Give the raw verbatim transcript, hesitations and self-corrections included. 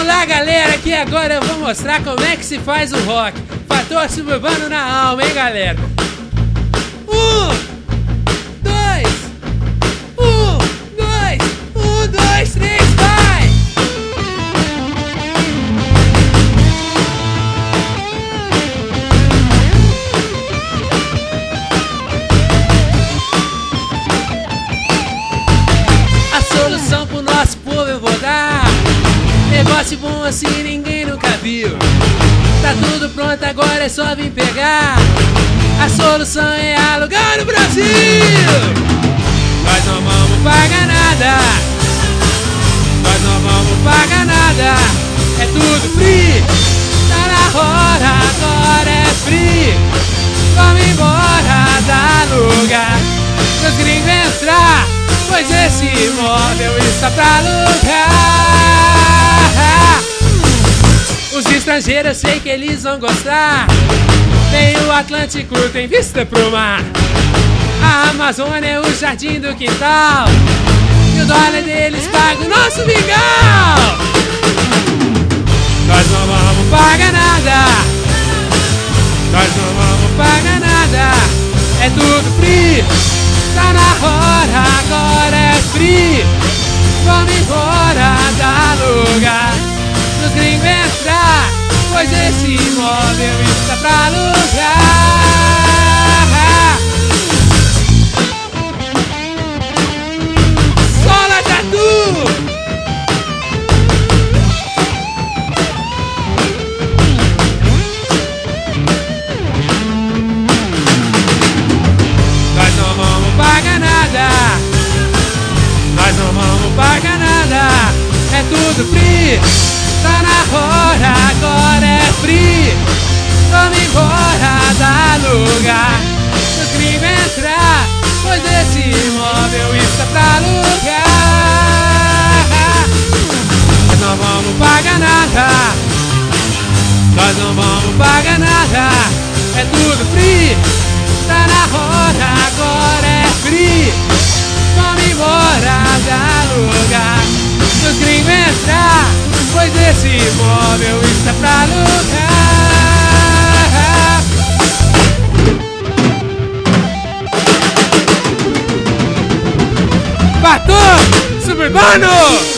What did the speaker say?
lá, galera, que agora eu vou mostrar como é que se faz o rock. Fator suburbano na alma, hein, galera? Um, dois, um, dois, um, dois, três, vai! A solução pro nosso povo eu vou dar. Negócio bom assim ninguém nunca viu. Tá tudo pronto, agora é só vir pegar. A solução é alugar no Brasil. Nós não vamos pagar nada. Nós não vamos pagar nada. É tudo free. Tá na hora, agora é free. Vamos embora, dá lugar pros gringos entrar, pois esse imóvel está pra alugar. Os estrangeiros eu sei que eles vão gostar. Tem o Atlântico, tem vista pro mar. A Amazônia é o jardim do quintal. E o dólar deles paga o nosso mingau. Nós não vamos pagar nada. Nós não vamos pagar nada. É tudo free. Tá na hora, agora é free. Vamos embora, dá lugar pros gringos entrar, pois esse imóvel está pra alugar. Sola Tatu! Nós não vamos pagar nada. Nós não vamos pagar nada. É tudo free. Tá na hora, agora é free. Vamos embora, dá lugar pros gringos entrar, pois esse imóvel está pra alugar. Nós não vamos pagar nada. Nós não vamos pagar nada. É tudo free. Tá na hora, agora é free. Vamos embora, dá lugar pros gringos entrar, pois esse imóvel está pra alugar. Fator suburbano!